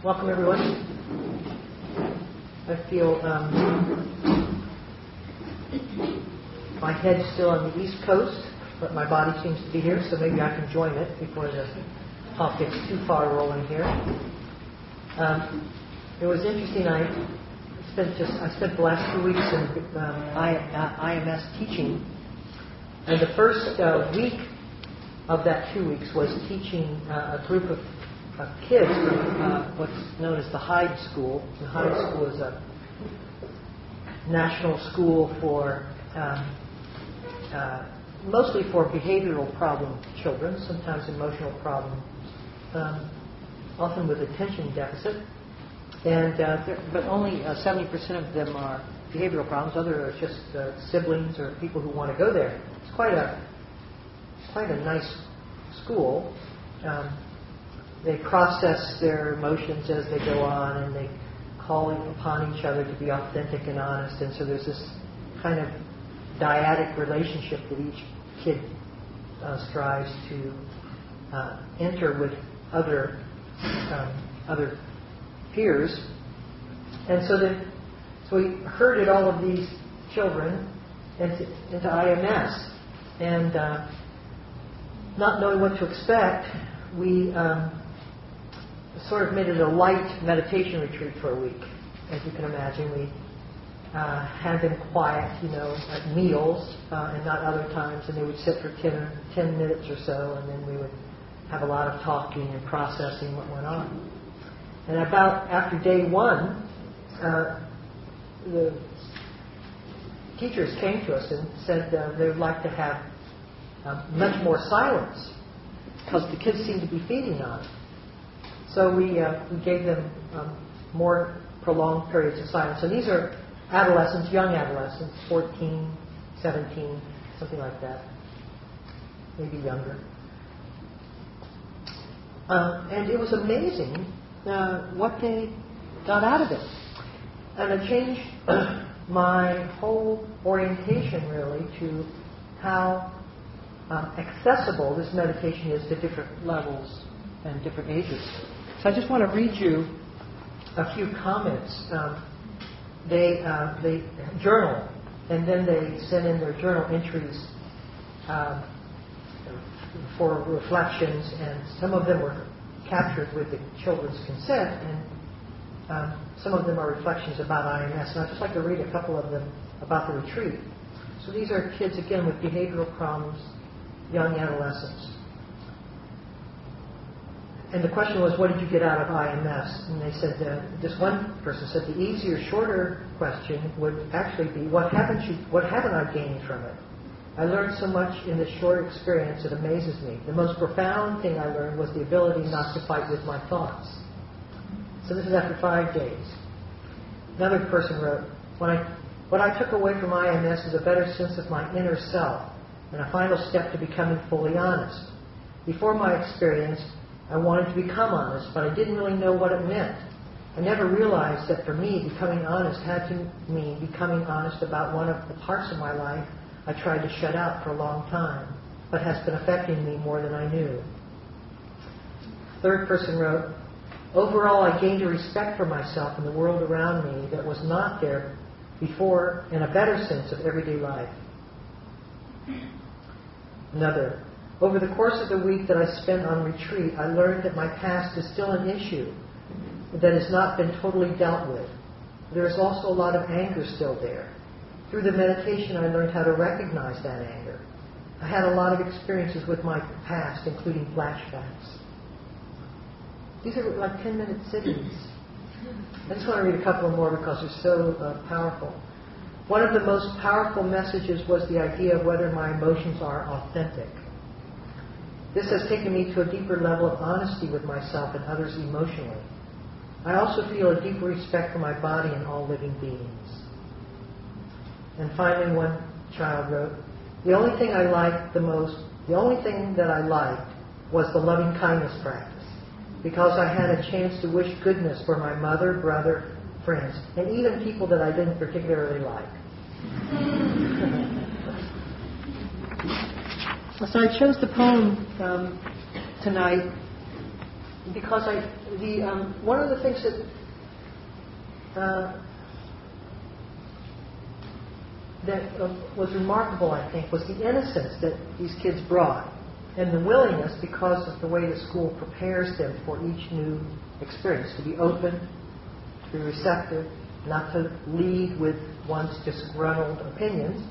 Welcome, everyone. I feel my head's still on the East Coast, but my body seems to be here, so maybe I can join it before the talk gets too far rolling here. It was interesting. I spent the last 2 weeks in IMS teaching, and the first week of that 2 weeks was teaching a group of kids from what's known as the Hyde School. The Hyde School is a national school for mostly for behavioral problem children, sometimes emotional problems, often with attention deficit. And but only 70% of them are behavioral problems. Others are just siblings or people who want to go there. It's quite a nice school. They process their emotions as they go on, and they call upon each other to be authentic and honest. And so there's this kind of dyadic relationship that each kid strives to enter with other peers. And so we herded all of these children into IMS, and not knowing what to expect, we sort of made it a light meditation retreat for a week. As you can imagine, we had them quiet, at meals and not other times, and they would sit for 10 minutes or so, and then we would have a lot of talking and processing what went on. And about after day one, the teachers came to us and said they would like to have much more silence, because the kids seemed to be feeding on it. So we gave them more prolonged periods of silence. And these are adolescents, young adolescents, 14, 17, something like that, maybe younger. And it was amazing what they got out of it. And it changed my whole orientation, really, to how accessible this meditation is to different levels and different ages. So I just want to read you a few comments. They journal, and then they send in their journal entries for reflections, and some of them were captured with the children's consent, and some of them are reflections about IMS. And I'd just like to read a couple of them about the retreat. So these are kids, again, with behavioral problems, young adolescents. And the question was, what did you get out of IMS? And they said, this one person said, the easier, shorter question would actually be, what haven't I gained from it? I learned so much in this short experience, it amazes me. The most profound thing I learned was the ability not to fight with my thoughts. So this is after 5 days. Another person wrote, what I took away from IMS is a better sense of my inner self, and a final step to becoming fully honest. Before my experience, I wanted to become honest, but I didn't really know what it meant. I never realized that for me, becoming honest had to mean becoming honest about one of the parts of my life I tried to shut out for a long time, but has been affecting me more than I knew. Third person wrote, overall, I gained a respect for myself and the world around me that was not there before, and a better sense of everyday life. Another, over the course of the week that I spent on retreat, I learned that my past is still an issue that has not been totally dealt with. There is also a lot of anger still there. Through the meditation, I learned how to recognize that anger. I had a lot of experiences with my past, including flashbacks. These are like 10-minute sittings. I just want to read a couple more because they're so powerful. One of the most powerful messages was the idea of whether my emotions are authentic. This has taken me to a deeper level of honesty with myself and others emotionally. I also feel a deeper respect for my body and all living beings. And finally, one child wrote, the only thing that I liked was the loving kindness practice, because I had a chance to wish goodness for my mother, brother, friends, and even people that I didn't particularly like. So I chose the poem tonight because one of the things that was remarkable, I think, was the innocence that these kids brought, and the willingness, because of the way the school prepares them for each new experience, to be open, to be receptive, not to lead with one's disgruntled opinions.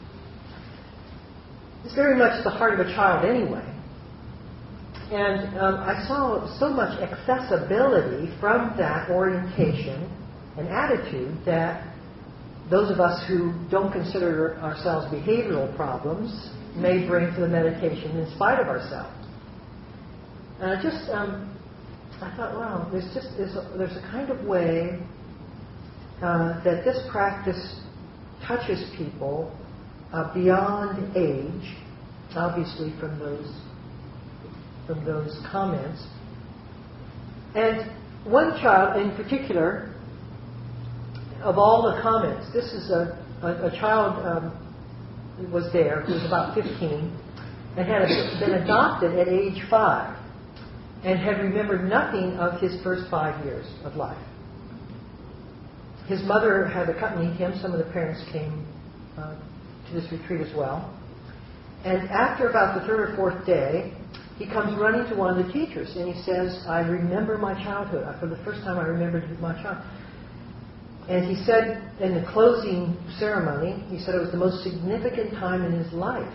It's very much the heart of a child anyway. And I saw so much accessibility from that orientation and attitude that those of us who don't consider ourselves behavioral problems may bring to the meditation in spite of ourselves. And I thought, wow, there's a kind of way that this practice touches people beyond age, obviously from those comments. And one child in particular, of all the comments, this is a child who was there, who was about 15, and had been adopted at age 5, and had remembered nothing of his first 5 years of life. His mother had accompanied him. Some of the parents came to this retreat as well. And after about the third or fourth day, he comes running to one of the teachers, and he says, I remember my childhood. For the first time I remembered my childhood. And he said in the closing ceremony, he said it was the most significant time in his life.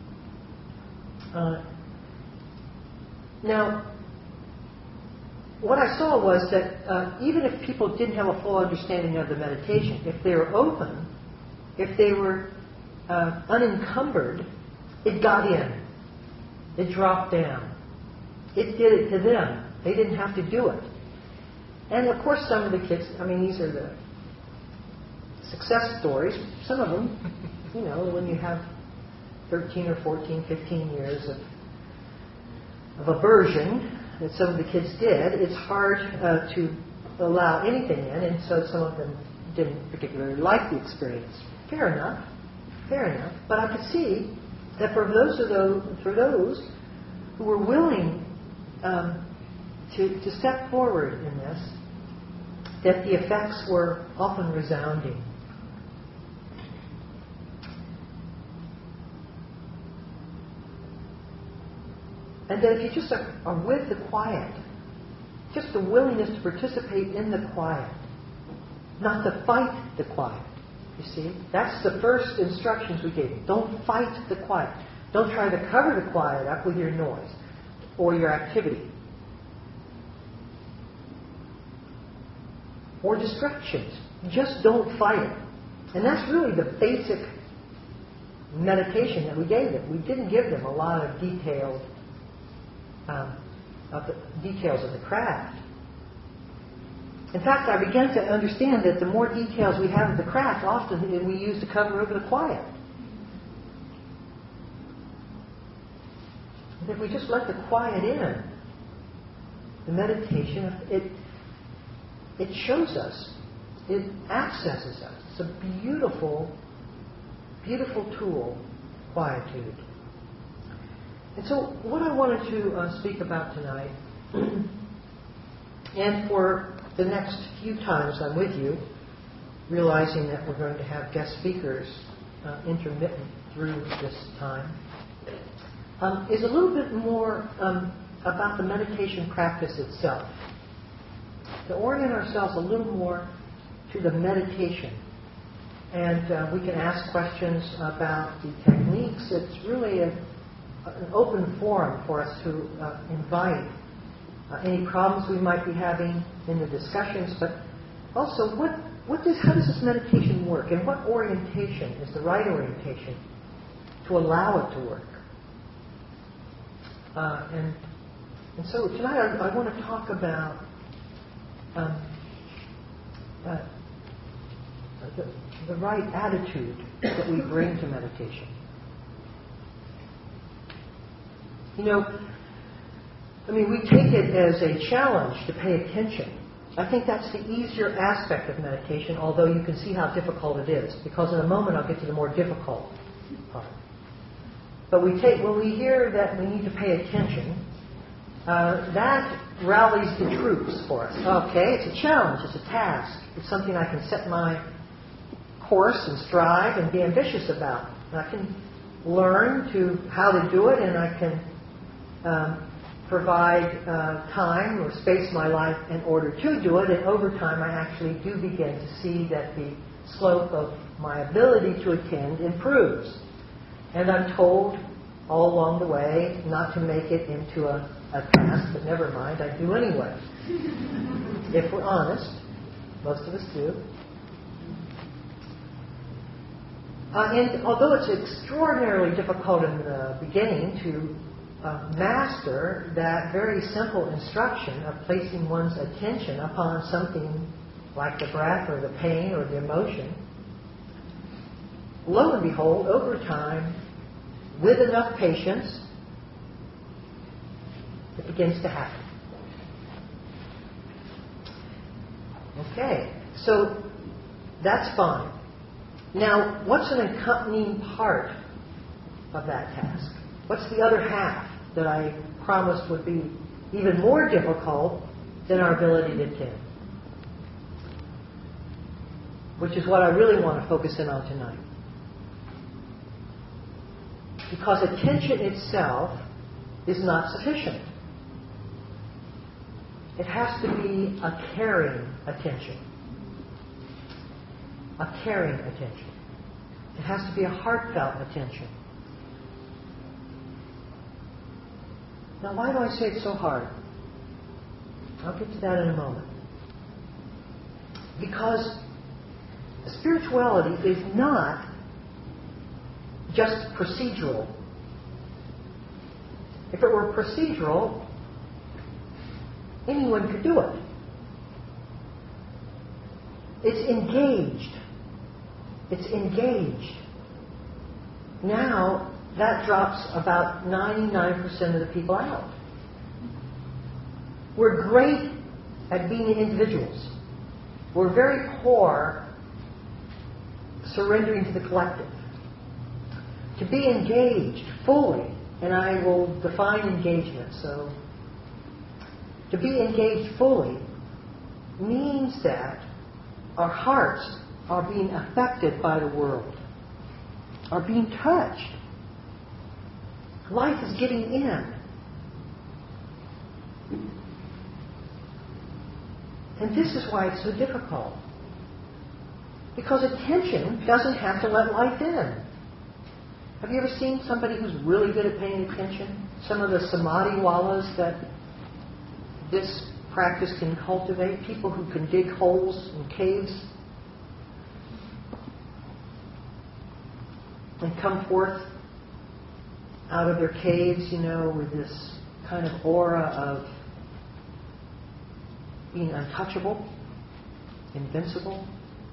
Now, what I saw was that even if people didn't have a full understanding of the meditation, if they were open, if they were unencumbered, it got in. It dropped down. It did it to them. They didn't have to do it. And of course some of the kids, these are the success stories. Some of them, when you have 13 or 14, 15 years of aversion that some of the kids did, it's hard to allow anything in, and so some of them didn't particularly like the experience. Fair enough. But I could see that for those who were willing to step forward in this, that the effects were often resounding. And that if you just are with the quiet, just the willingness to participate in the quiet, not to fight the quiet. You see, that's the first instructions we gave. Don't fight the quiet. Don't try to cover the quiet up with your noise or your activity or distractions. Just don't fight it. And that's really the basic meditation that we gave them. We didn't give them a lot of details of the craft. In fact, I began to understand that the more details we have of the craft, often we use to cover over the quiet. And if we just let the quiet in, the meditation, it shows us, it accesses us. It's a beautiful, beautiful tool, quietude. And so what I wanted to speak about tonight, and for the next few times I'm with you, realizing that we're going to have guest speakers intermittent through this time, is a little bit more about the meditation practice itself. To orient ourselves a little more to the meditation. And we can ask questions about the techniques. It's really an open forum for us to invite any problems we might be having in the discussions, but also how does this meditation work, and what orientation is the right orientation to allow it to work. And so tonight I want to talk about the right attitude that we bring to meditation. We take it as a challenge to pay attention. I think that's the easier aspect of meditation, although you can see how difficult it is, because in a moment I'll get to the more difficult part. But when we hear that we need to pay attention, that rallies the troops for us. Okay, it's a challenge, it's a task. It's something I can set my course and strive and be ambitious about. And I can learn how to do it, and I can provide time or space in my life in order to do it. And over time, I actually do begin to see that the slope of my ability to attend improves. And I'm told all along the way not to make it into a task, but never mind, I do anyway. If we're honest, most of us do. And although it's extraordinarily difficult in the beginning to master that very simple instruction of placing one's attention upon something like the breath or the pain or the emotion, lo and behold, over time, with enough patience, it begins to happen. Okay, so that's fine. Now, what's an accompanying part of that task? What's the other half that I promised would be even more difficult than our ability to attend? Which is what I really want to focus in on tonight. Because attention itself is not sufficient. It has to be a caring attention. A caring attention. It has to be a heartfelt attention. Now, why do I say it's so hard? I'll get to that in a moment. Because spirituality is not just procedural. If it were procedural, anyone could do it. It's engaged. It's engaged. Now, that drops about 99% of the people out. We're great at being individuals. We're very poor surrendering to the collective. To be engaged fully, and I will define engagement, so to be engaged fully means that our hearts are being affected by the world, are being touched. Life is getting in. And this is why it's so difficult. Because attention doesn't have to let life in. Have you ever seen somebody who's really good at paying attention? Some of the samadhi wallas that this practice can cultivate, people who can dig holes in caves and come forth out of their caves, with this kind of aura of being untouchable, invincible.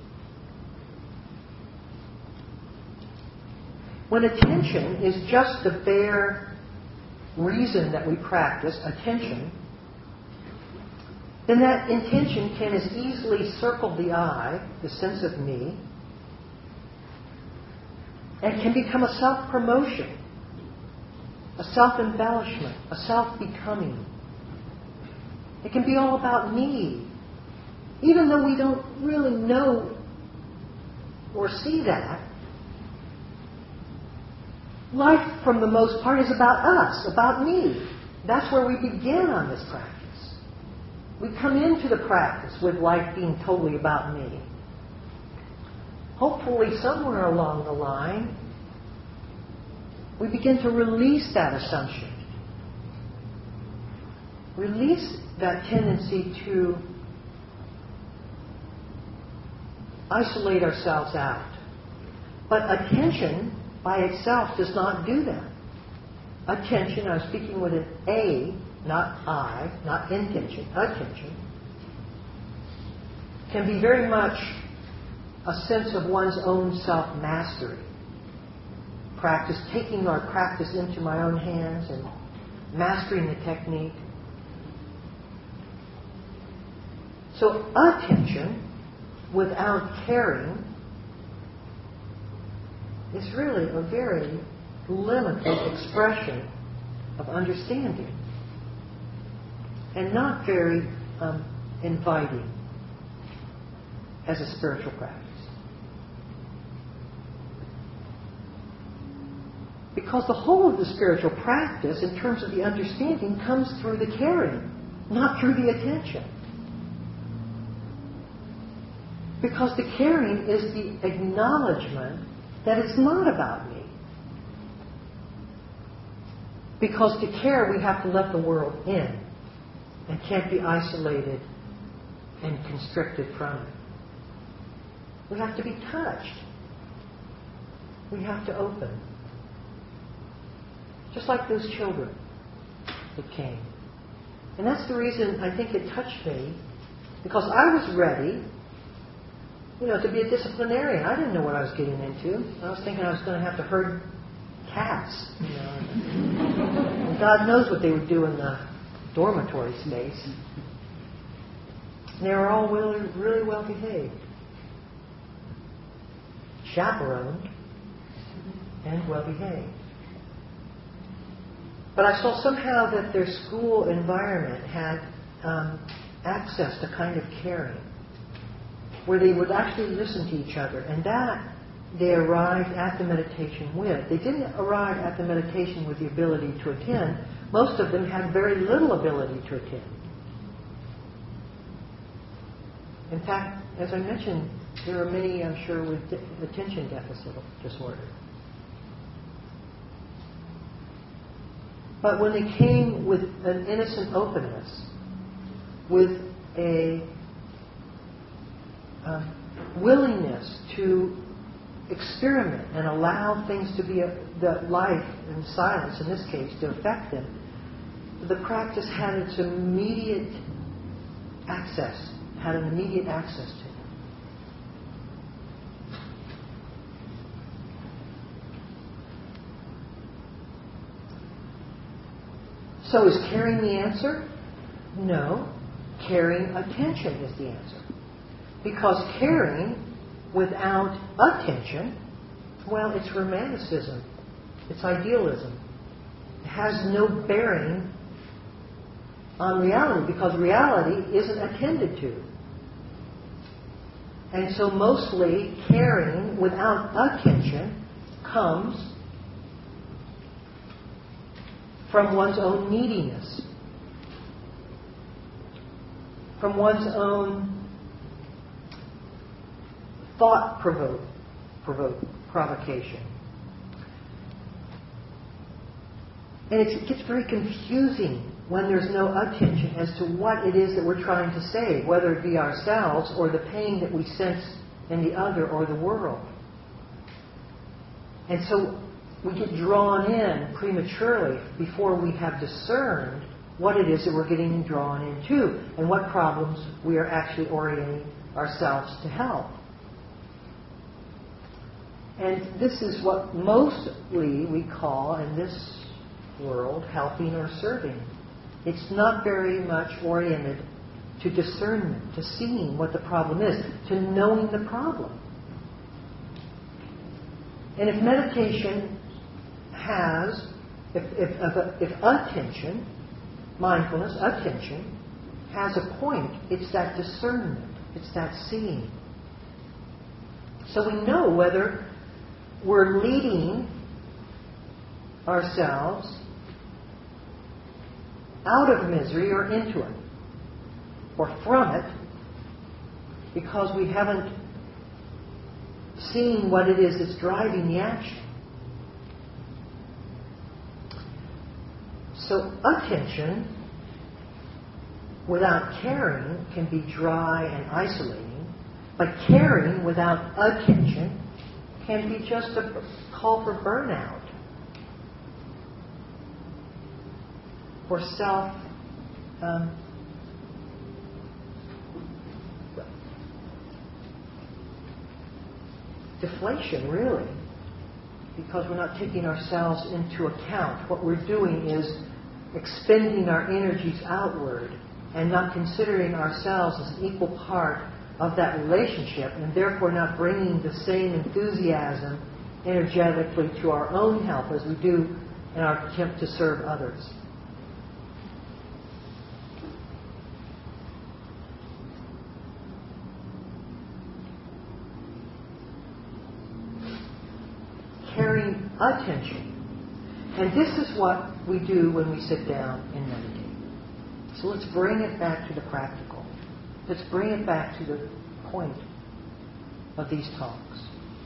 When attention is just the bare reason that we practice attention, then that intention can as easily circle the I, the sense of me, and can become a self-promotion, a self-embellishment, a self-becoming. It can be all about me, even though we don't really know or see that. Life, from the most part, is about us, about me. That's where we begin on this practice. We come into the practice with life being totally about me. Hopefully, somewhere along the line, we begin to release that assumption. Release that tendency to isolate ourselves out. But attention by itself does not do that. Attention, I'm speaking with an A, not I, not intention, attention, can be very much a sense of one's own self-mastery. Practice, taking our practice into my own hands and mastering the technique. So attention, without caring, is really a very limited expression of understanding. and not very inviting as a spiritual practice. Because the whole of the spiritual practice, in terms of the understanding, comes through the caring, not through the attention. Because the caring is the acknowledgement that it's not about me. Because to care, we have to let the world in and can't be isolated and constricted from it. We have to be touched. We have to open. Just like those children that came. And that's the reason I think it touched me, because I was ready, to be a disciplinarian. I didn't know what I was getting into. I was thinking I was going to have to herd cats, And God knows what they would do in the dormitory space. And they were all really well behaved. Chaperoned and well behaved. But I saw somehow that their school environment had access to kind of caring, where they would actually listen to each other. And that they arrived at the meditation with. They didn't arrive at the meditation with the ability to attend. Most of them had very little ability to attend. In fact, as I mentioned, there are many, I'm sure, with attention deficit disorder. But when they came with an innocent openness, with a willingness to experiment and allow things to be the life and silence, in this case, to affect them, the practice had its immediate access, to them. So is caring the answer? No. Caring attention is the answer. Because caring without attention, well, it's romanticism. It's idealism. It has no bearing on reality, because reality isn't attended to. And so mostly caring without attention comes from one's own neediness, from one's own thought provocation. And it gets very confusing when there's no attention as to what it is that we're trying to say, whether it be ourselves or the pain that we sense in the other or the world. And so we get drawn in prematurely before we have discerned what it is that we're getting drawn into and what problems we are actually orienting ourselves to help. And this is what mostly we call in this world helping or serving. It's not very much oriented to discernment, to seeing what the problem is, to knowing the problem. And if meditation has, if attention, mindfulness, attention, has a point, it's that discernment, it's that seeing. So we know whether we're leading ourselves out of misery or into it, or from it, because we haven't seen what it is that's driving the action. So attention without caring can be dry and isolating, but caring without attention can be just a call for burnout, for self deflation, really, because we're not taking ourselves into account. What we're doing is expending our energies outward and not considering ourselves as an equal part of that relationship, and therefore not bringing the same enthusiasm energetically to our own help as we do in our attempt to serve others. attention. And this is what we do when we sit down and meditate. So let's bring it back to the practical. Let's bring it back to the point of these talks.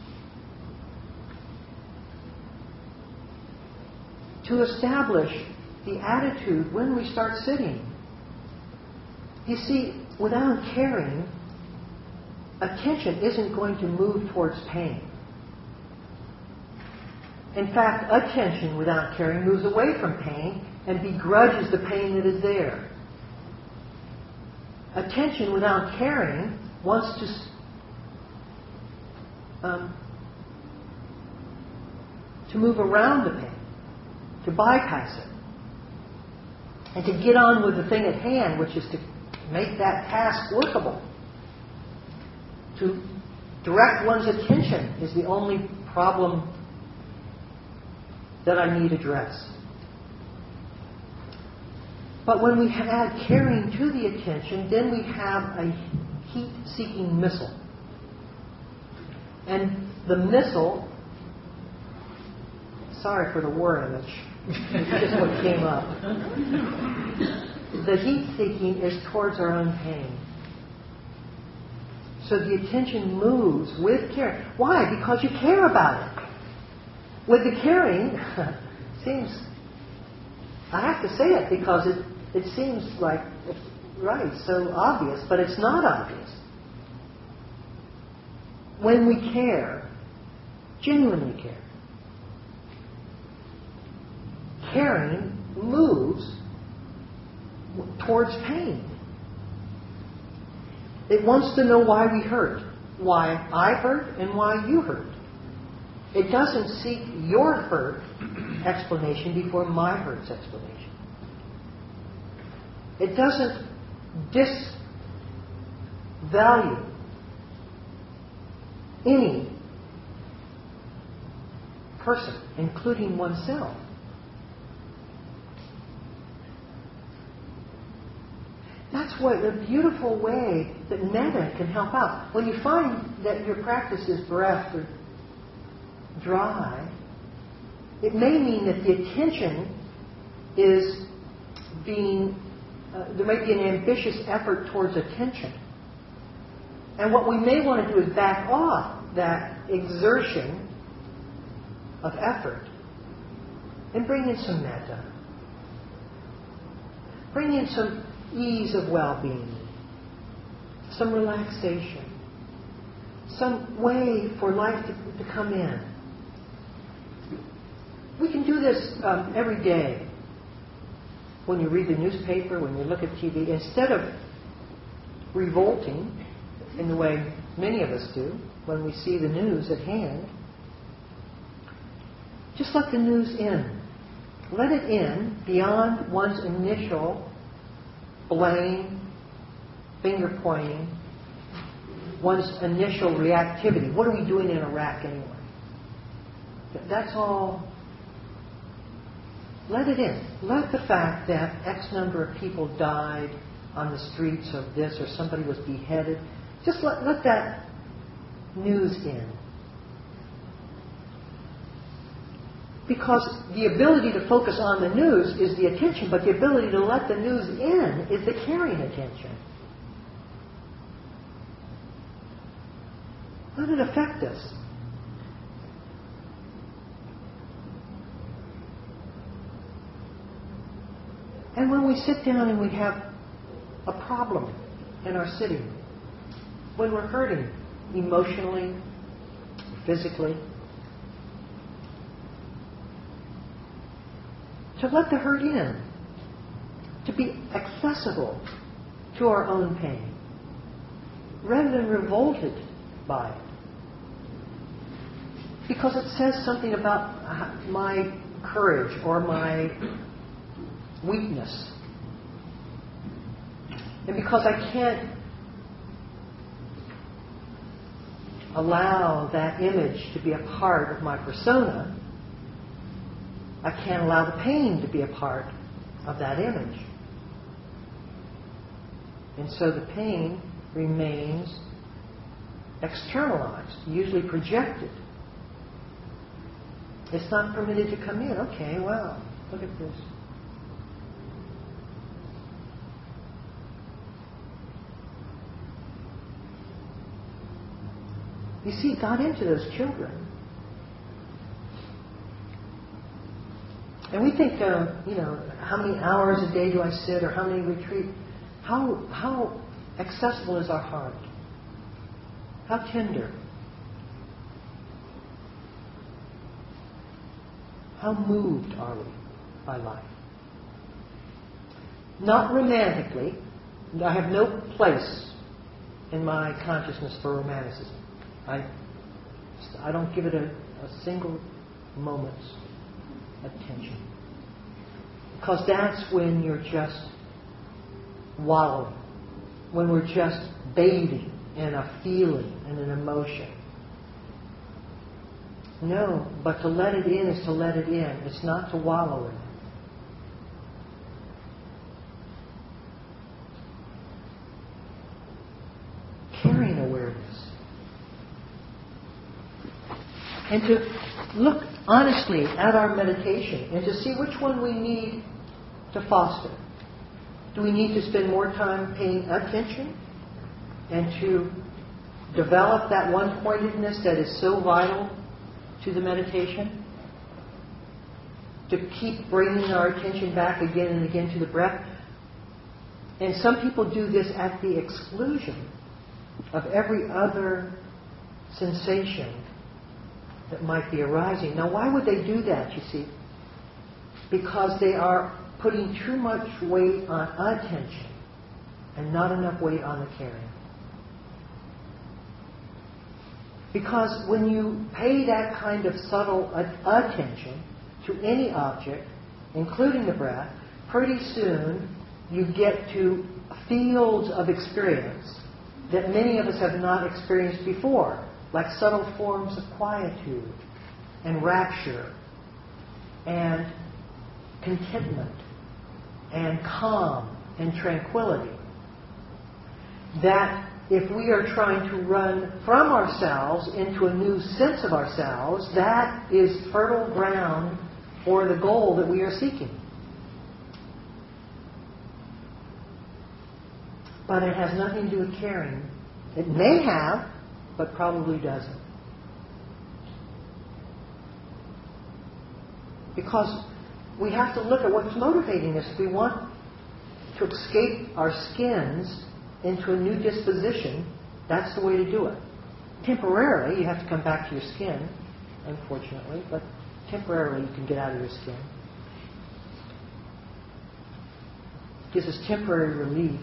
To establish the attitude when we start sitting. You see, without caring, attention isn't going to move towards pain. In fact, attention without caring moves away from pain and begrudges the pain that is there. Attention without caring wants to move around the pain, to bypass it, and to get on with the thing at hand, which is to make that task workable. To direct one's attention is the only problem that I need addressed. But when we add caring to the attention, then we have a heat-seeking missile. And the missile, sorry for the war image, it's just what came up. The heat-seeking is towards our own pain. So the attention moves with care. Why? Because you care about it. With the caring, seems, I have to say it because it seems like it's right, so obvious, but it's not obvious. When we care, genuinely care, caring moves towards pain. It wants to know why we hurt, why I hurt, and why you hurt. It doesn't seek your hurt explanation before my hurt's explanation. It doesn't disvalue any person, including oneself. That's what a beautiful way that metta can help out. When you find that your practice is bereft or dry, it may mean that the attention is being, there may be an ambitious effort towards attention. And what we may want to do is back off that exertion of effort and bring in some metta. Bring in some ease of well-being, some relaxation, some way for life to come in. We can do this every day. When you read the newspaper, when you look at TV, instead of revolting in the way many of us do when we see the news at hand, just let the news in. Let it in beyond one's initial blame, finger pointing, one's initial reactivity. What are we doing in Iraq anyway? That's all. Let it in. Let the fact that X number of people died on the streets of this or somebody was beheaded, just let that news in. Because the ability to focus on the news is the attention, but the ability to let the news in is the caring attention. Let it affect us. And when we sit down and we have a problem in our sitting, when we're hurting emotionally, physically, to let the hurt in, to be accessible to our own pain, rather than revolted by it. Because it says something about my courage or my weakness. And because I can't allow that image to be a part of my persona, I can't allow the pain to be a part of that image. And so the pain remains externalized, usually projected. It's not permitted to come in. Okay, well, look at this. You see, it got into those children. And we think, how many hours a day do I sit, or how many retreat? How accessible is our heart? How tender? How moved are we by life? Not romantically. I have no place in my consciousness for romanticism. I don't give it a single moment's attention. Because that's when you're just wallowing. When we're just bathing in a feeling and an emotion. No, but to let it in is to let it in. It's not to wallow in it. Caring awareness. And to look honestly at our meditation and to see which one we need to foster. Do we need to spend more time paying attention and to develop that one-pointedness that is so vital to the meditation? To keep bringing our attention back again and again to the breath. And some people do this at the exclusion of every other sensation that might be arising. Now, why would they do that, you see? Because they are putting too much weight on attention and not enough weight on the caring. Because when you pay that kind of subtle attention to any object, including the breath, pretty soon you get to fields of experience that many of us have not experienced before, like subtle forms of quietude and rapture and contentment and calm and tranquility. That if we are trying to run from ourselves into a new sense of ourselves, that is fertile ground for the goal that we are seeking. But it has nothing to do with caring. It may have, but probably doesn't. Because we have to look at what's motivating us. If we want to escape our skins into a new disposition, that's the way to do it. Temporarily, you have to come back to your skin, unfortunately, but temporarily you can get out of your skin. It gives us temporary relief,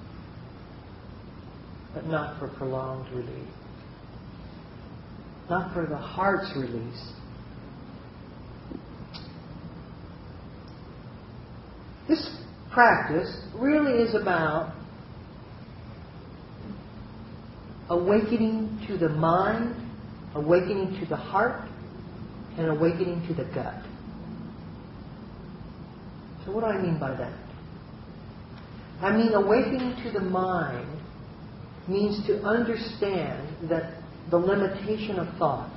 but not for prolonged relief. Not for the heart's release. This practice really is about awakening to the mind, awakening to the heart, and awakening to the gut. So what do I mean by that? I mean awakening to the mind means to understand that the limitation of thought.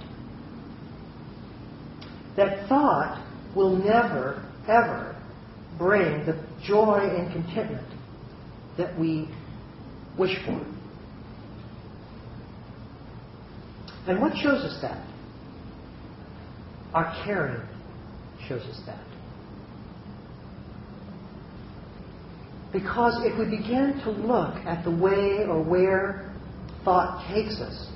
That thought will never, ever bring the joy and contentment that we wish for. And what shows us that? Our caring shows us that. Because if we begin to look at the way or where thought takes us,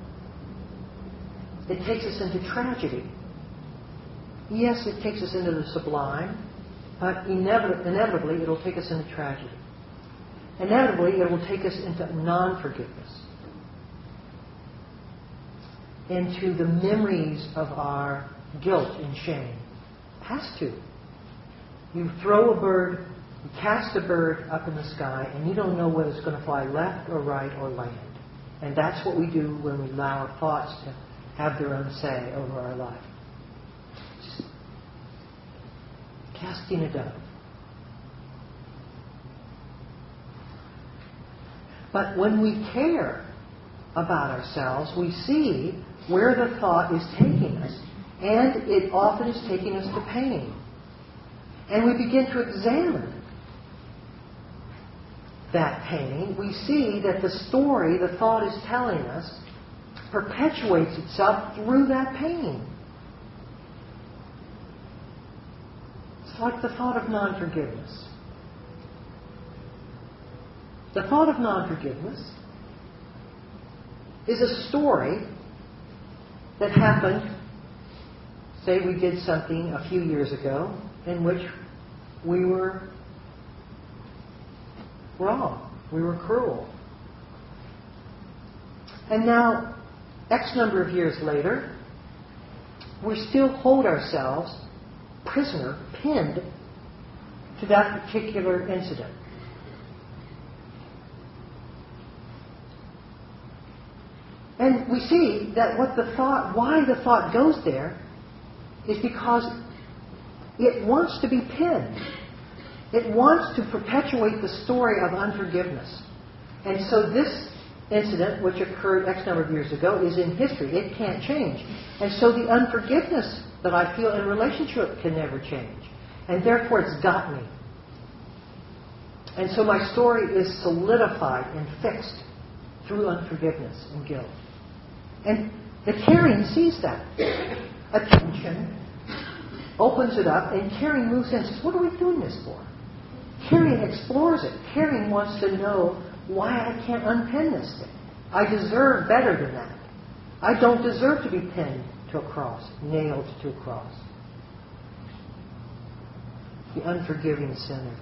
it takes us into tragedy. Yes, it takes us into the sublime, but inevitably it will take us into tragedy. Inevitably it will take us into non-forgiveness, into the memories of our guilt and shame. It has to. You throw a bird, you cast a bird up in the sky, and you don't know whether it's going to fly left or right or land. And that's what we do when we allow our thoughts to have their own say over our life. Just casting a dove. But when we care about ourselves, we see where the thought is taking us, And it often is taking us to pain. And we begin to examine that pain. We see that the story the thought is telling us perpetuates itself through that pain. It's like the thought of non-forgiveness. The thought of non-forgiveness is a story that happened, say we did something a few years ago in which we were wrong, we were cruel. And now, X number of years later, we still hold ourselves prisoner, pinned to that particular incident. And we see that why the thought goes there is because it wants to be pinned. It wants to perpetuate the story of unforgiveness. And so this incident, which occurred X number of years ago, is in history. It can't change. And so the unforgiveness that I feel in relationship can never change. And therefore it's got me. And so my story is solidified and fixed through unforgiveness and guilt. And the caring sees that. Attention opens it up, and caring moves in and says, what are we doing this for? Caring explores it. Caring wants to know why I can't unpin this thing. I deserve better than that. I don't deserve to be pinned to a cross, nailed to a cross. The unforgiving sinner.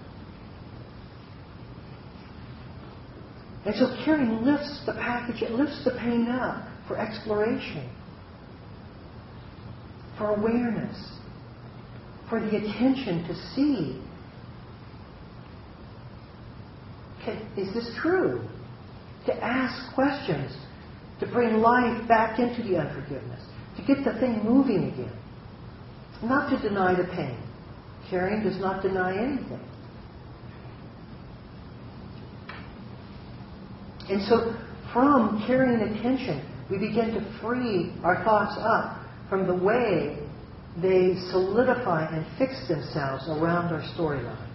And so caring lifts the package, it lifts the pain up for exploration, for awareness, for the attention to see, is this true? To ask questions, to bring life back into the unforgiveness, to get the thing moving again. Not to deny the pain. Caring does not deny anything. And so from caring attention, we begin to free our thoughts up from the way they solidify and fix themselves around our storyline.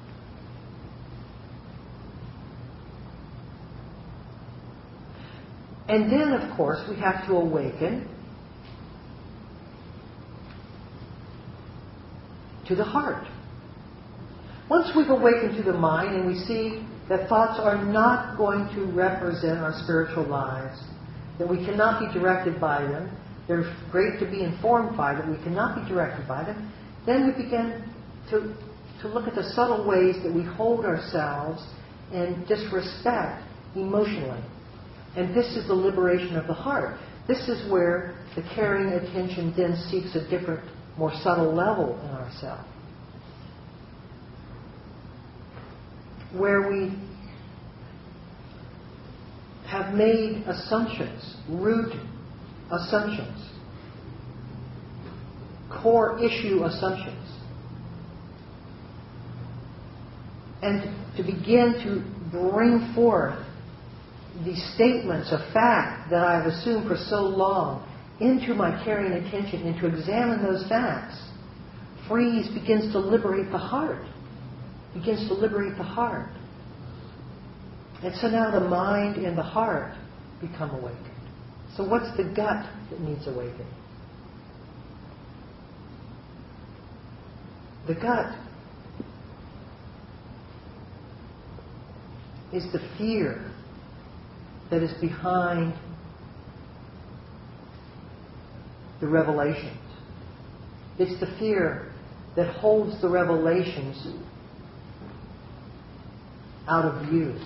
And then, of course, we have to awaken to the heart. Once we've awakened to the mind and we see that thoughts are not going to represent our spiritual lives, that we cannot be directed by them, they're great to be informed by, but we cannot be directed by them, then we begin to look at the subtle ways that we hold ourselves in disrespect emotionally. And this is the liberation of the heart. This is where the caring attention then seeks a different, more subtle level in ourselves. Where we have made assumptions, root assumptions, core issue assumptions. And to begin to bring forth the statements of fact that I've assumed for so long into my caring attention and to examine those facts, begins to liberate the heart. Begins to liberate the heart. And so now the mind and the heart become awakened. So what's the gut that needs awakening? The gut is the fear that is behind the revelations. It's the fear that holds the revelations out of view.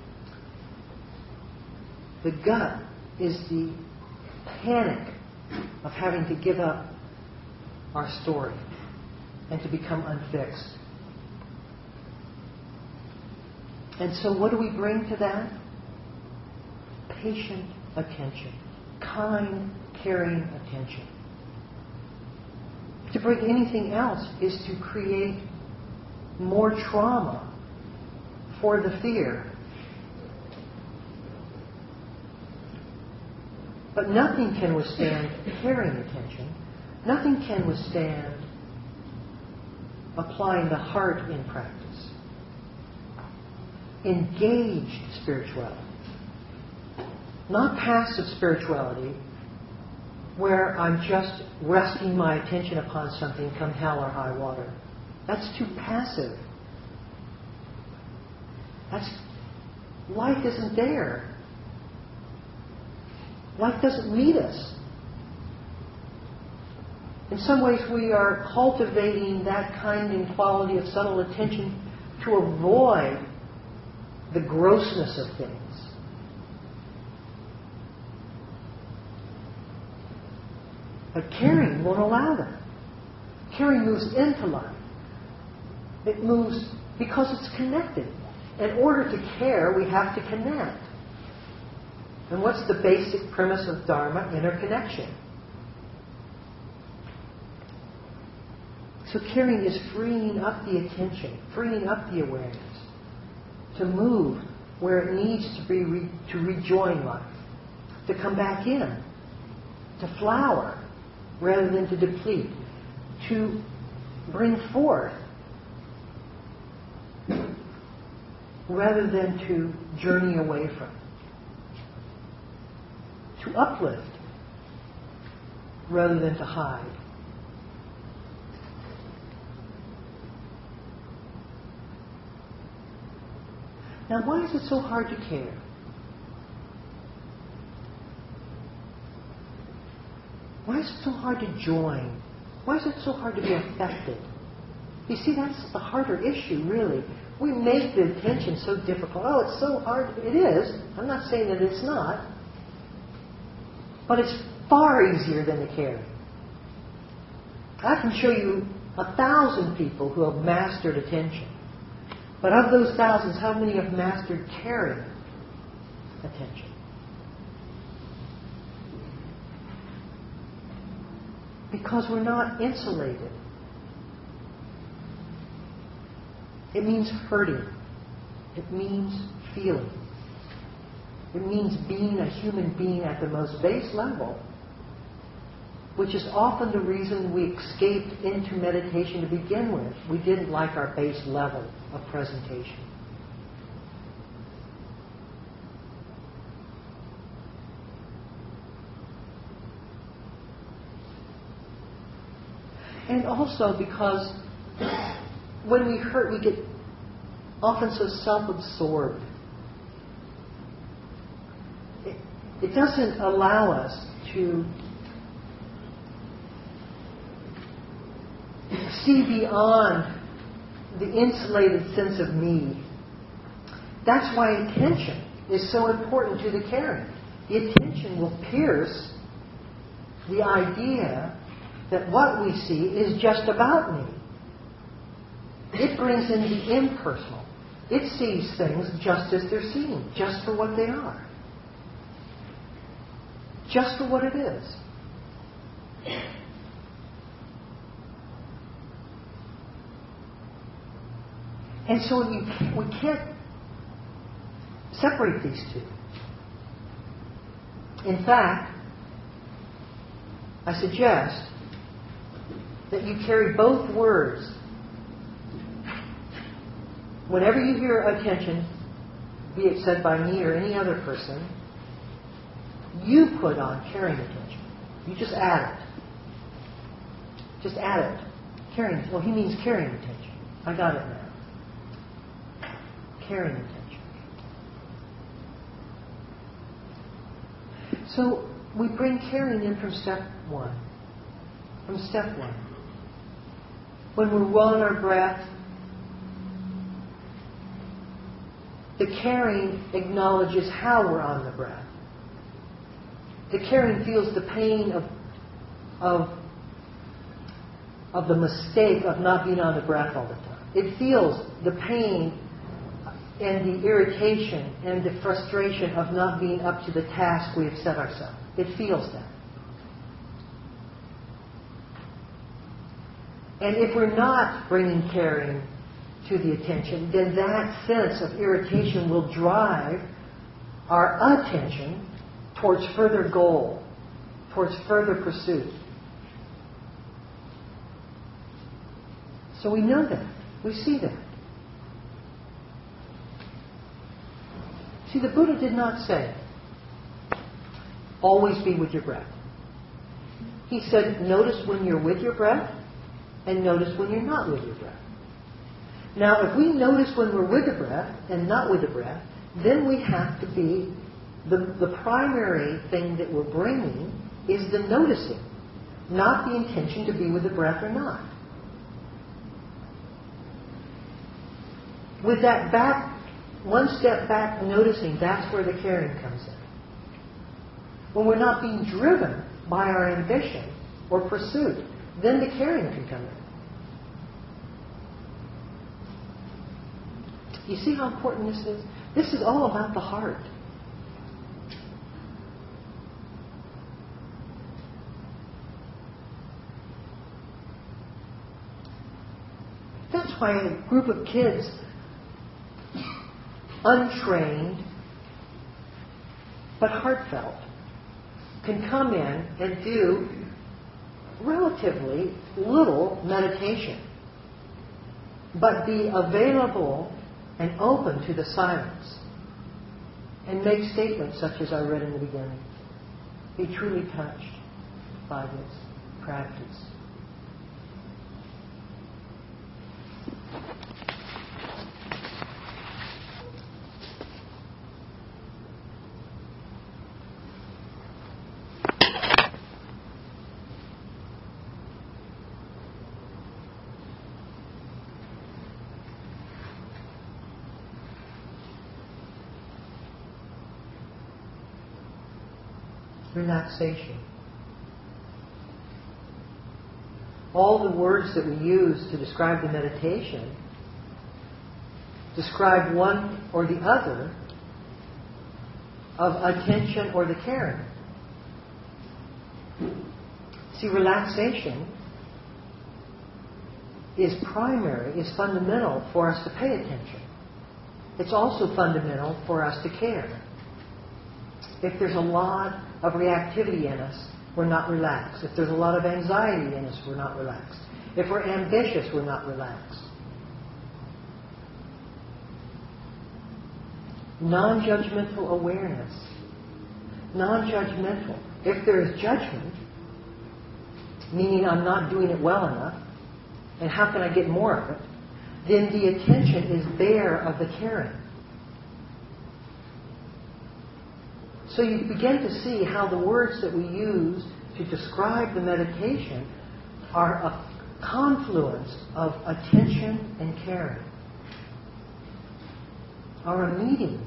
The gut is the panic of having to give up our story and to become unfixed. And so what do we bring to that? Patient attention. Kind, caring attention. To bring anything else is to create more trauma for the fear. But nothing can withstand caring attention Nothing can withstand applying the heart in practice. Engaged spirituality. Not passive spirituality, where I'm just resting my attention upon something come hell or high water. That's too passive. Life isn't there. Life doesn't meet us. In some ways, we are cultivating that kind and quality of subtle attention to avoid the grossness of things. But caring won't allow that. Caring moves into life. It moves because it's connected. In order to care, we have to connect. And what's the basic premise of Dharma? Interconnection. So caring is freeing up the attention, freeing up the awareness to move where it needs to be to rejoin life, to come back in, to flower rather than to deplete, to bring forth rather than to journey away from, to uplift rather than to hide. Now, why is it so hard to care? Why is it so hard to join? Why is it so hard to be affected? You see, that's the harder issue, really. We make the attention so difficult. Oh, it's so hard. It is. I'm not saying that it's not. But it's far easier than the caring. I can show you 1,000 people who have mastered attention. But of those thousands, how many have mastered caring attention? Because we're not insulated. It means hurting. It means feeling. It means being a human being at the most base level, which is often the reason we escaped into meditation to begin with. We didn't like our base level of presentation. And also because when we hurt, we get often so self-absorbed. It doesn't allow us to see beyond the insulated sense of me. That's why attention is so important to the caring. The attention will pierce the idea that what we see is just about me. It brings in the impersonal. It sees things just as they're seen, just for what they are. Just for what it is. And so we can't separate these two. In fact, I suggest that you carry both words. Whenever you hear attention, be it said by me or any other person, you put on caring attention. You just add it. Just add it. Caring. Well, he means caring attention. I got it now. Caring attention. So we bring caring in from step one. From step one. When we're well in our breath, the caring acknowledges how we're on the breath. The caring feels the pain of the mistake of not being on the breath all the time. It feels the pain and the irritation and the frustration of not being up to the task we have set ourselves. It feels that. And if we're not bringing caring to the attention, then that sense of irritation will drive our attention towards further goal, towards further pursuit. So we know that. We see that. See, the Buddha did not say, always be with your breath. He said, notice when you're with your breath and notice when you're not with your breath. Now, if we notice when we're with the breath and not with the breath, then we have to be, the primary thing that we're bringing is the noticing, not the intention to be with the breath or not. With that back, one step back noticing, that's where the caring comes in. When we're not being driven by our ambition or pursuit, then the caring can come in. You see how important this is? This is all about the heart. That's why a group of kids, untrained but heartfelt, can come in and do relatively little meditation, but be available and open to the silence and make statements such as I read in the beginning. Be truly touched by this practice. Relaxation. All the words that we use to describe the meditation describe one or the other of attention or the caring. See, relaxation is primary, is fundamental for us to pay attention. It's also fundamental for us to care. If there's a lot of reactivity in us, we're not relaxed. If there's a lot of anxiety in us, we're not relaxed. If we're ambitious, we're not relaxed. Non-judgmental awareness. Non-judgmental. If there is judgment, meaning I'm not doing it well enough, and how can I get more of it, then the attention is bare of the caring. So you begin to see how the words that we use to describe the meditation are a confluence of attention and caring, are a meeting.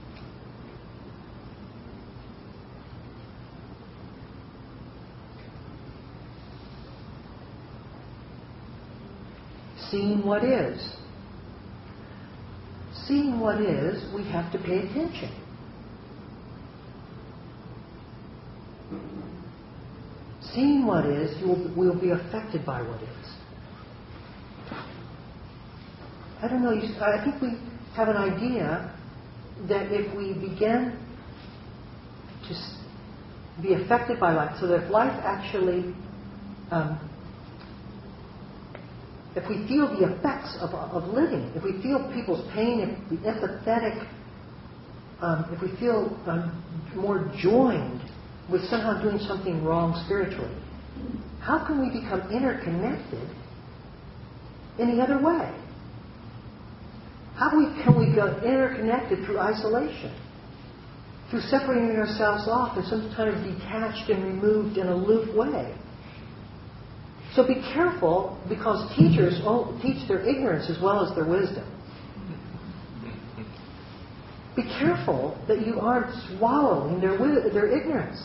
Seeing what is. Seeing what is, we have to pay attention. Seeing what is, we'll be affected by what is. I don't know, I think we have an idea that if we begin to be affected by life, so that if life actually, if we feel the effects of living, if we feel people's pain, if we're empathetic, if we feel more joined with somehow doing something wrong spiritually, how can we become interconnected any other way? How can we get interconnected through isolation? Through separating ourselves off in some kind of detached and removed and aloof way? So be careful, because teachers teach their ignorance as well as their wisdom. Be careful that you aren't swallowing their ignorance.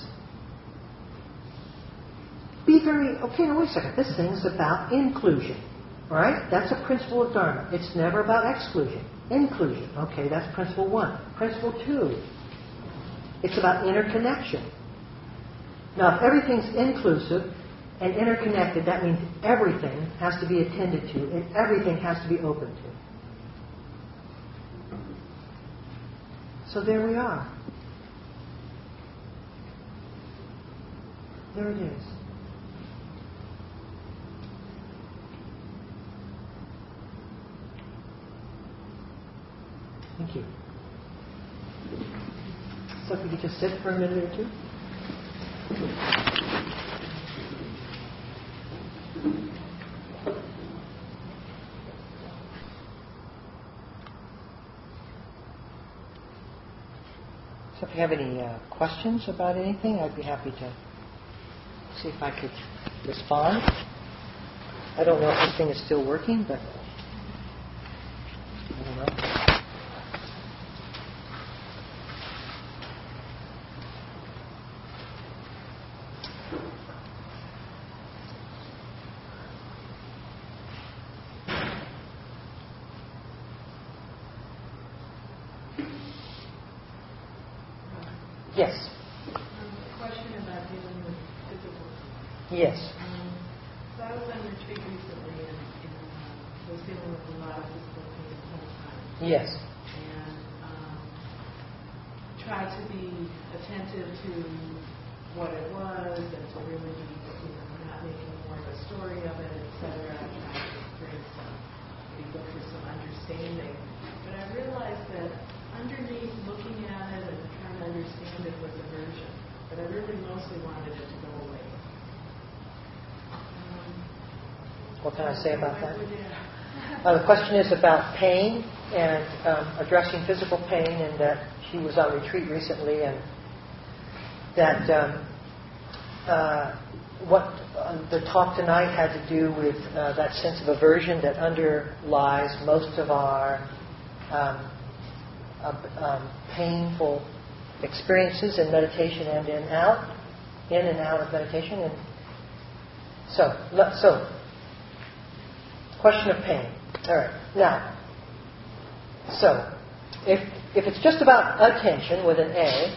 Be very, okay, now wait a second, this thing's about inclusion. Alright? That's a principle of Dharma. It's never about exclusion. Inclusion. Okay, that's principle 1. Principle 2. It's about interconnection. Now, if everything's inclusive and interconnected, that means everything has to be attended to and everything has to be open to. So there we are. There it is. Thank you. So if you could just sit for a minute or two. So if you have any questions about anything, I'd be happy to see if I could respond. I don't know if this thing is still working, but I don't know. Yes. Question about dealing with physical. Yes. So I was on retreat recently and was dealing with a lot of physical pain the whole time. Yes. And tried to be attentive to what it was and to really be, not making more of a story of it, etc. Trying to bring maybe look for some understanding. But I realized that underneath looking at it and trying to understand it was aversion. But I really mostly wanted it to go away. What can I say about that? The question is about pain and addressing physical pain, and that she was on retreat recently, and that what the talk tonight had to do with that sense of aversion that underlies most of our painful experiences in meditation and in and out of meditation. And so question of pain. All right. Now, so if it's just about attention with an A,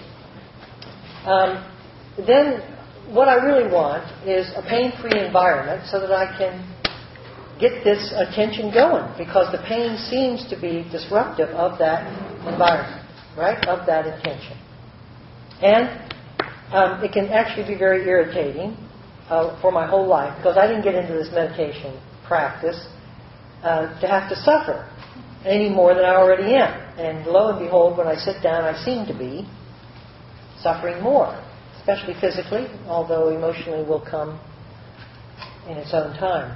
then what I really want is a pain-free environment so that I can get this attention going, because the pain seems to be disruptive of that environment, right, of that intention. And it can actually be very irritating for my whole life, because I didn't get into this meditation practice to have to suffer any more than I already am. And lo and behold, when I sit down, I seem to be suffering more, especially physically, although emotionally will come in its own time.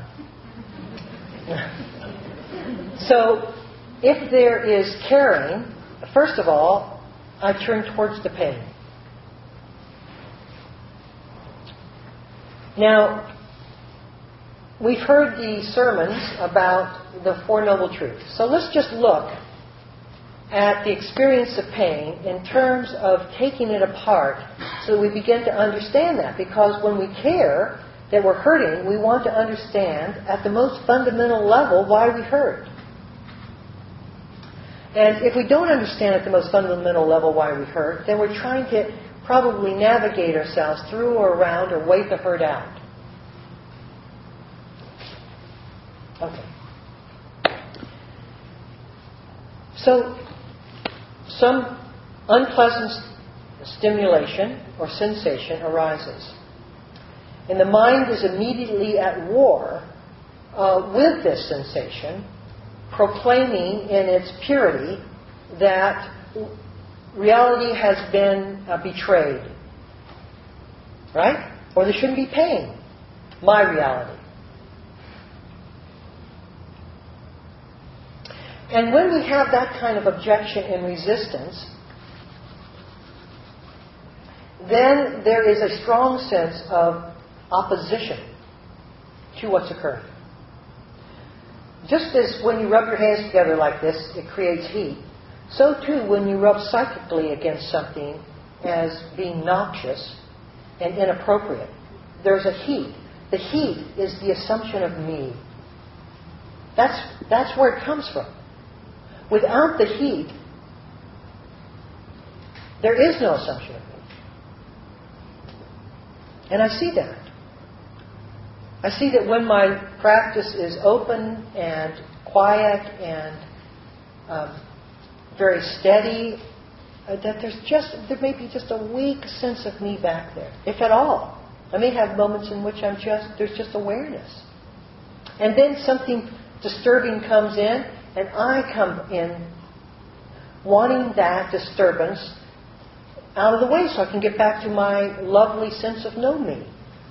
So, if there is caring, first of all, I turn towards the pain. Now, we've heard the sermons about the Four Noble Truths. So let's just look at the experience of pain in terms of taking it apart so that we begin to understand that. Because when we care that we're hurting, we want to understand at the most fundamental level why we hurt. And if we don't understand at the most fundamental level why we hurt, then we're trying to probably navigate ourselves through or around or wait the hurt out. Okay. So, some unpleasant stimulation or sensation arises. And the mind is immediately at war with this sensation, proclaiming in its purity that reality has been betrayed. Right? Or there shouldn't be pain. My reality. And when we have that kind of objection and resistance, then there is a strong sense of opposition to what's occurring. Just as when you rub your hands together like this, it creates heat, so too when you rub psychically against something as being noxious and inappropriate, there's a heat. The heat is the assumption of me. That's where it comes from. Without the heat, there is no assumption of me. And I see that. I see that when my practice is open and quiet and very steady, that there may be just a weak sense of me back there, if at all. I may have moments in which there's just awareness. And then something disturbing comes in, and I come in wanting that disturbance out of the way so I can get back to my lovely sense of no-me.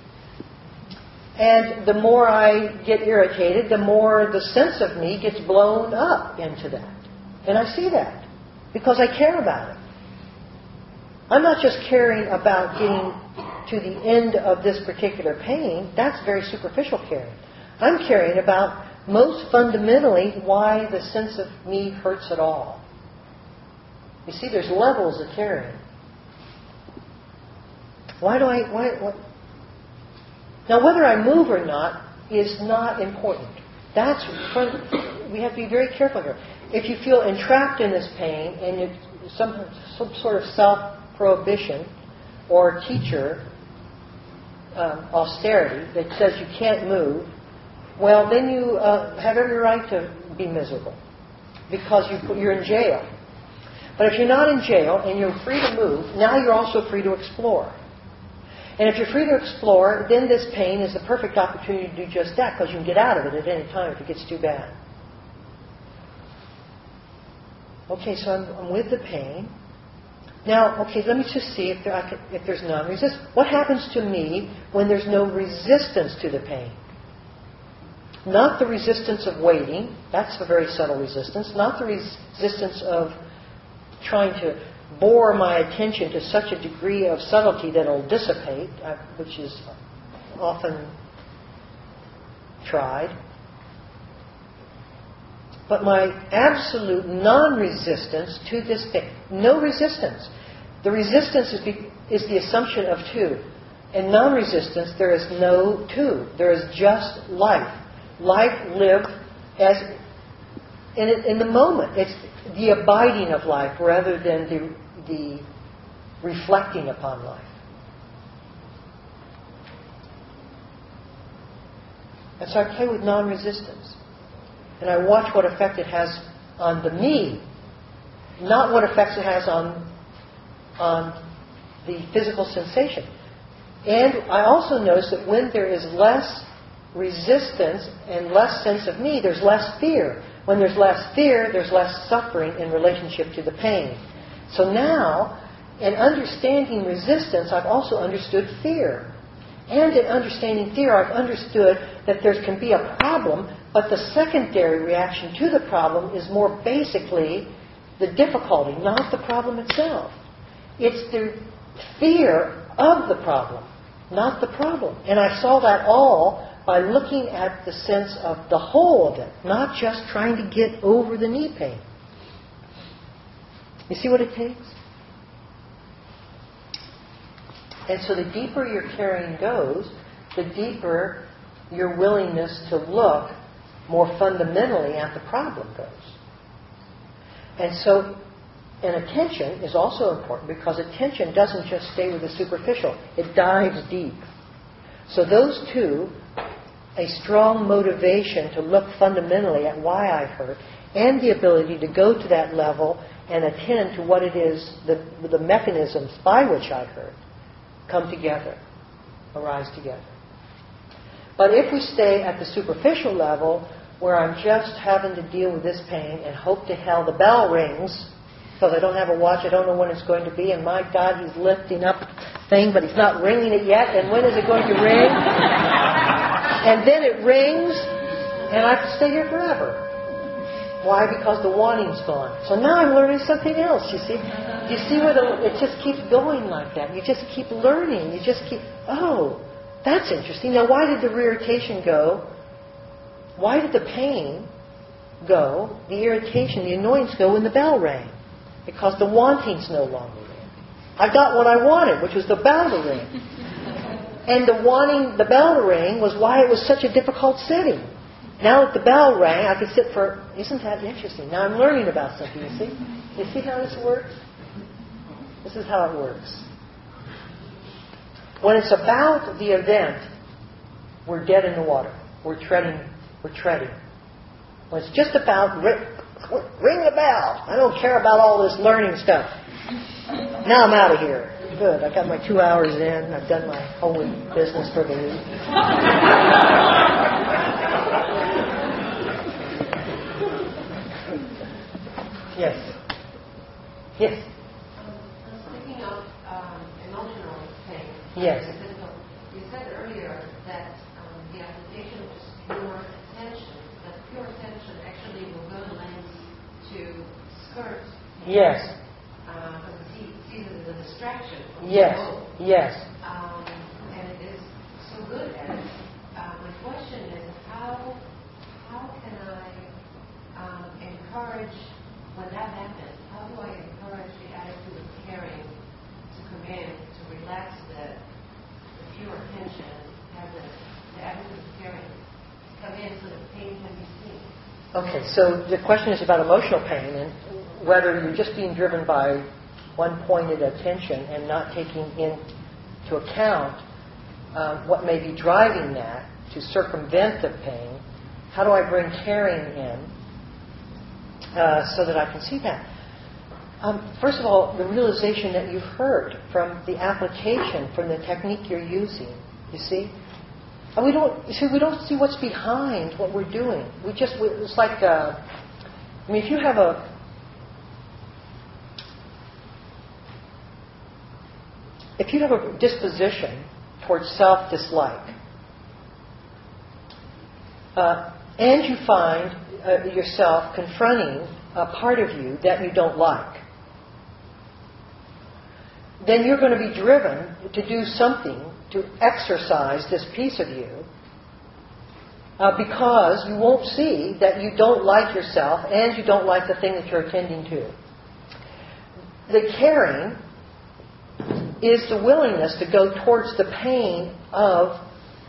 And the more I get irritated, the more the sense of me gets blown up into that. And I see that because I care about it. I'm not just caring about getting to the end of this particular pain. That's very superficial caring. I'm caring about, most fundamentally, why the sense of me hurts at all. You see, there's levels of caring. Why? Now, whether I move or not is not important. We have to be very careful here. If you feel entrapped in this pain and it's some sort of self-prohibition or teacher austerity that says you can't move, well, then you have every right to be miserable because you're in jail. But if you're not in jail and you're free to move, now you're also free to explore. And if you're free to explore, then this pain is the perfect opportunity to do just that because you can get out of it at any time if it gets too bad. Okay, so I'm with the pain. Now, okay, let me just see if there's non-resistance. What happens to me when there's no resistance to the pain? Not the resistance of waiting. That's a very subtle resistance. Not the resistance of trying to bore my attention to such a degree of subtlety that it'll dissipate, which is often tried. But my absolute non-resistance to this pain. No resistance. The resistance is the assumption of two. In non-resistance, there is no two. There is just life. Life lived as in the moment. It's the abiding of life rather than the reflecting upon life. And so I play with non-resistance. And I watch what effect it has on the me, not what effects it has on the physical sensation. And I also notice that when there is less resistance and less sense of me, there's less fear. When there's less fear, there's less suffering in relationship to the pain. So now, in understanding resistance, I've also understood fear. And in understanding fear, I've understood that there can be a problem, but the secondary reaction to the problem is more basically the difficulty, not the problem itself. It's the fear of the problem, not the problem. And I saw that all by looking at the sense of the whole of it, not just trying to get over the knee pain. You see what it takes? And so the deeper your caring goes, the deeper your willingness to look more fundamentally at the problem goes. And so an attention is also important because attention doesn't just stay with the superficial. It dives deep. So those two, a strong motivation to look fundamentally at why I hurt and the ability to go to that level and attend to what it is, the mechanisms by which I hurt, come together, arise together. But if we stay at the superficial level, where I'm just having to deal with this pain and hope to hell the bell rings, because I don't have a watch, I don't know when it's going to be, and my God, he's lifting up the thing, but he's not ringing it yet, and when is it going to ring? And then it rings, and I have to stay here forever. Why? Because the wanting's gone. So now I'm learning something else, you see. You see where it just keeps going like that. You just keep learning. You just keep, oh, that's interesting. Now why did the irritation go? Why did the pain go, the irritation, the annoyance go when the bell rang? Because the wanting's no longer there. I got what I wanted, which was the bell to ring. And the wanting the bell to ring was why it was such a difficult sitting. Now that the bell rang, I could sit for... Isn't that interesting? Now I'm learning about something, you see? You see how this works? This is how it works. When it's about the event, we're dead in the water. We're treading. When it's just about ring the bell. I don't care about all this learning stuff. Now I'm out of here. Good. I got my 2 hours in. I've done my holy business for the week. Yes. Yes. I was thinking of emotional pain. Yes. You said earlier that the application of just pure attention, that pure attention actually will go lengths to skirt pain. Yes. Because it sees it as a distraction. Yes. Yes. And it is so good at it. My question is, how can I encourage, when that happens, how do I encourage the attitude of caring to come in, to relax the pure attention, have the attitude of caring to come in so that pain can be seen? Okay, so the question is about emotional pain and whether you're just being driven by one pointed attention and not taking into account what may be driving that to circumvent the pain. How do I bring caring in so that I can see that? First of all, the realization that you've heard from the application, from the technique you're using. You see? And we don't see what's behind what we're doing. It's like, if you have a disposition towards self-dislike, and you find yourself confronting a part of you that you don't like, then you're going to be driven to do something to exercise this piece of you because you won't see that you don't like yourself and you don't like the thing that you're attending to. The caring is the willingness to go towards the pain of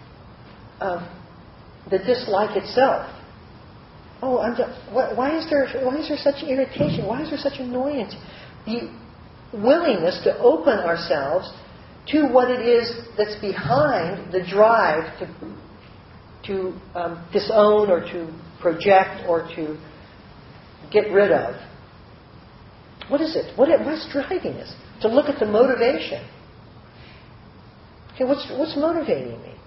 the dislike itself. Oh, why is there such irritation? Why is there such annoyance? The willingness to open ourselves to what it is that's behind the drive to disown or to project or to get rid of. What is it? What's driving us? To look at the motivation. Okay, what's motivating me?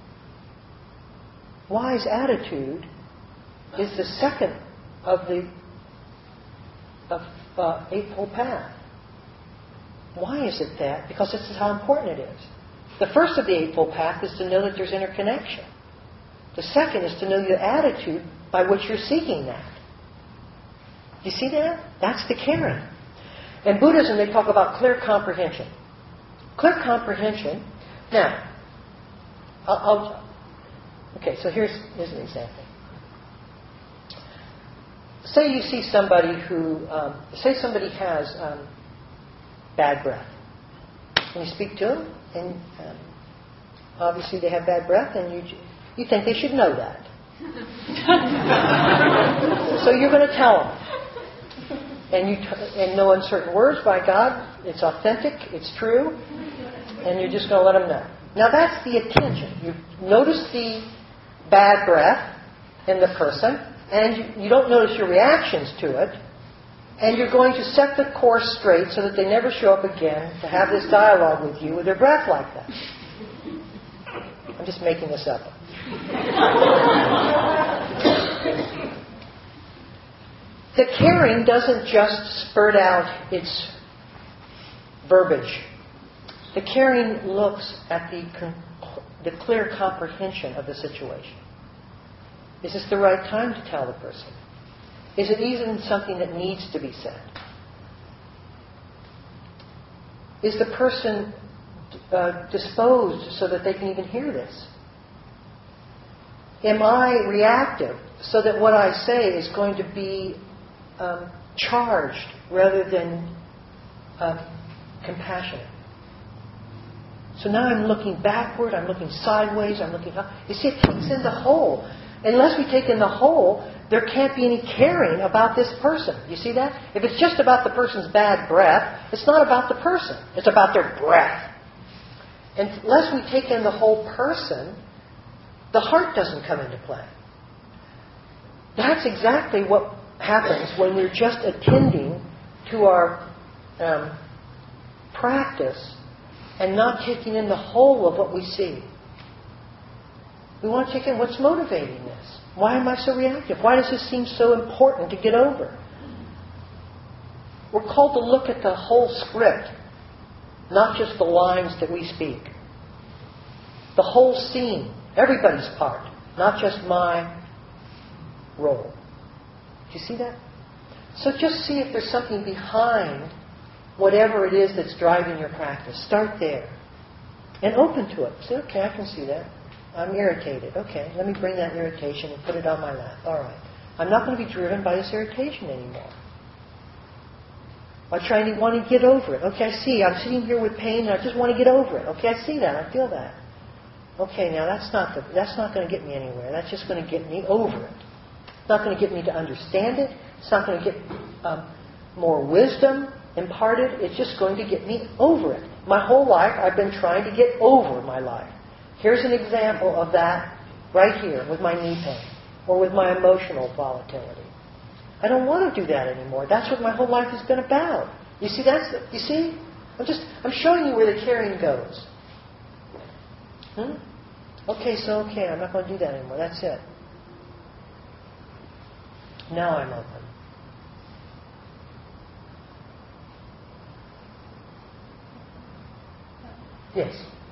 Wise attitude is the second of the Eightfold Path. Why is it that? Because this is how important it is. The first of the Eightfold Path is to know that there's interconnection. The second is to know the attitude by which you're seeking that. You see that? That's the caring. In Buddhism, they talk about clear comprehension. Clear comprehension. Now, okay, so here's an example. Say you see somebody say somebody has bad breath. And you speak to them, and obviously they have bad breath, and you think they should know that. So you're going to tell them. And in no uncertain words, by God, it's authentic, it's true, and you're just going to let them know. Now that's the attention. You notice the bad breath in the person, and you don't notice your reactions to it, and you're going to set the course straight so that they never show up again to have this dialogue with you with their breath like that. I'm just making this up. The caring doesn't just spurt out its verbiage. The caring looks at the clear comprehension of the situation. Is this the right time to tell the person? Is it even something that needs to be said? Is the person disposed so that they can even hear this? Am I reactive so that what I say is going to be charged rather than compassionate? So now I'm looking backward, I'm looking sideways, I'm looking up. You see, it takes in the whole. Unless we take in the whole, there can't be any caring about this person. You see that? If it's just about the person's bad breath, it's not about the person. It's about their breath. And unless we take in the whole person, the heart doesn't come into play. That's exactly what happens when we're just attending to our practice and not taking in the whole of what we see. We want to take in what's motivating this. Why am I so reactive? Why does this seem so important to get over? We're called to look at the whole script, not just the lines that we speak. The whole scene, everybody's part, not just my role. Do you see that? So just see if there's something behind whatever it is that's driving your practice. Start there. And open to it. Say, okay, I can see that. I'm irritated. Okay, let me bring that irritation and put it on my lap. All right. I'm not going to be driven by this irritation anymore. I try to want to get over it. Okay, I see. I'm sitting here with pain and I just want to get over it. Okay, I see that. I feel that. Okay, now that's not going to get me anywhere. That's just going to get me over it. It's not going to get me to understand it. It's not going to get more wisdom imparted. It's just going to get me over it. My whole life I've been trying to get over my life. Here's an example of that right here with my knee pain or with my emotional volatility. I don't want to do that anymore. That's what my whole life has been about. You see, you see? I'm showing you where the caring goes. Okay, I'm not going to do that anymore. That's it. Now I'm open. Yes.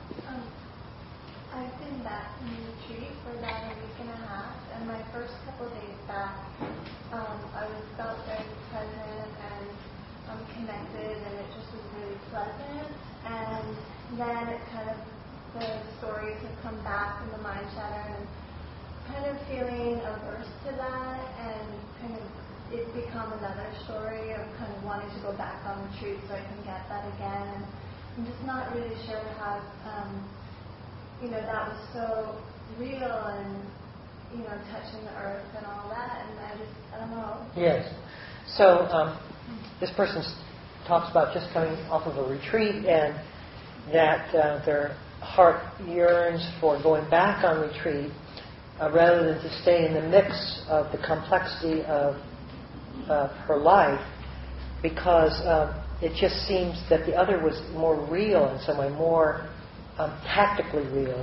I've been back in retreat for about a week and a half, and my first couple of days back, I felt very present and connected, and it just was really pleasant. And then it kind of, the stories have come back from the mind chatter, and kind of feeling averse to that, and kind of it's become another story of kind of wanting to go back on retreat so I can get that again. And I'm just not really sure how, that was so real and, touching the earth and all that. And I don't know. Yes. So this person talks about just coming off of a retreat and that their heart yearns for going back on retreat rather than to stay in the mix of the complexity of her life, because it just seems that the other was more real in some way, more tactically real,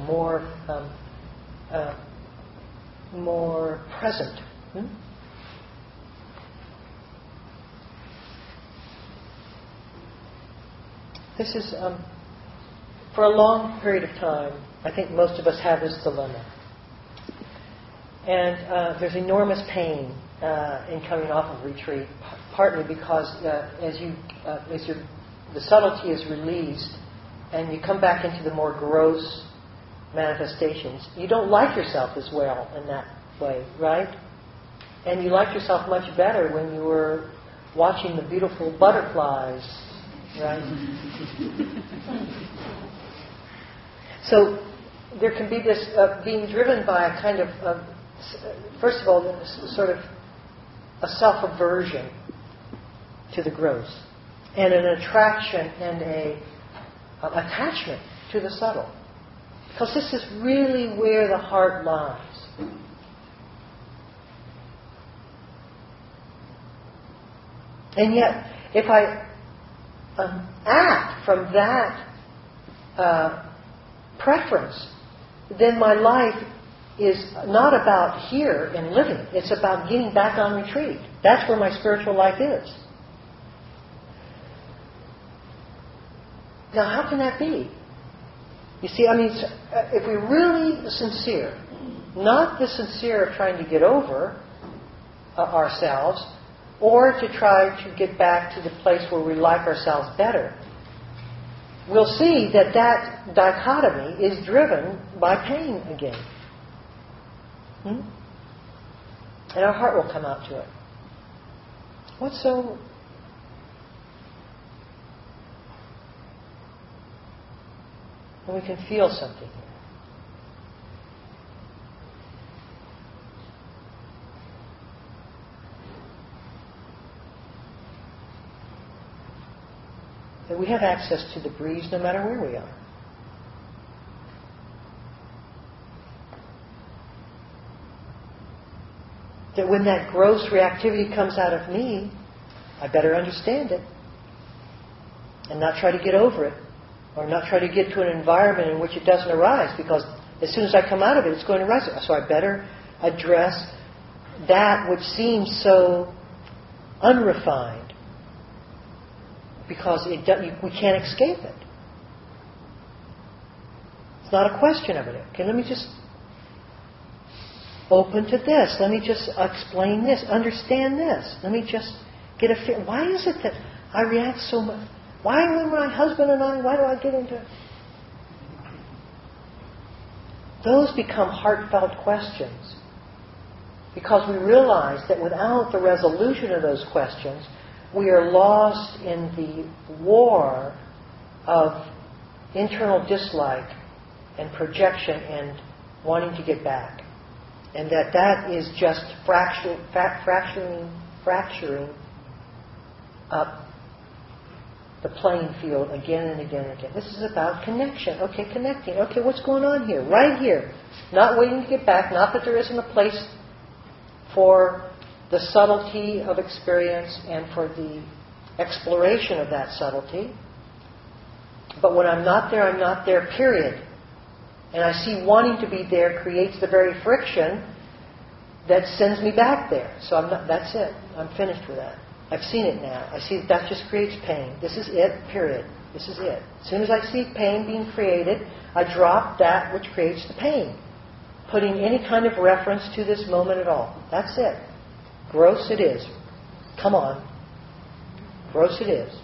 more present. This is, for a long period of time, I think most of us have this dilemma. And there's enormous pain in coming off of retreat, partly because as the subtlety is released and you come back into the more gross manifestations, you don't like yourself as well in that way, right? And you like yourself much better when you were watching the beautiful butterflies, right? So there can be this being driven by a kind of first of all, sort of a self-aversion to the gross, and an attraction and an attachment to the subtle. Because this is really where the heart lies. And yet, if I act from that preference, then my life is not about here and living. It's about getting back on retreat. That's where my spiritual life is. Now, how can that be? You see, if we're really sincere, not the sincere of trying to get over ourselves, or to try to get back to the place where we like ourselves better, we'll see that dichotomy is driven by pain again. And our heart will come out to it. What's so... And we can feel something here. That we have access to the breeze no matter where we are. That when that gross reactivity comes out of me, I better understand it and not try to get over it, or not try to get to an environment in which it doesn't arise, because as soon as I come out of it, it's going to rise. So I better address that which seems so unrefined because we can't escape it. It's not a question of it. Okay, let me just open to this. Let me just explain this. Understand this. Let me just get a feel. Why is it that I react so much? Why, when my husband and why do I get into it? Those become heartfelt questions. Because we realize that without the resolution of those questions, we are lost in the war of internal dislike and projection and wanting to get back. And that is just fracturing up the playing field again and again and again. This is about connection. Okay, connecting. Okay, what's going on here? Right here. Not waiting to get back. Not that there isn't a place for the subtlety of experience and for the exploration of that subtlety. But when I'm not there, period. And I see wanting to be there creates the very friction that sends me back there. So that's it. I'm finished with that. I've seen it now. I see that just creates pain. This is it, period. This is it. As soon as I see pain being created, I drop that which creates the pain, putting any kind of reference to this moment at all. That's it. Gross it is. Come on. Gross it is.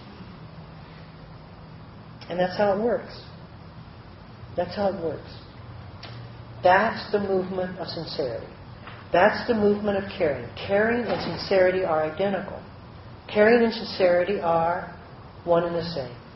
And that's how it works. That's how it works. That's the movement of sincerity. That's the movement of caring. Caring and sincerity are identical. Caring and sincerity are one and the same.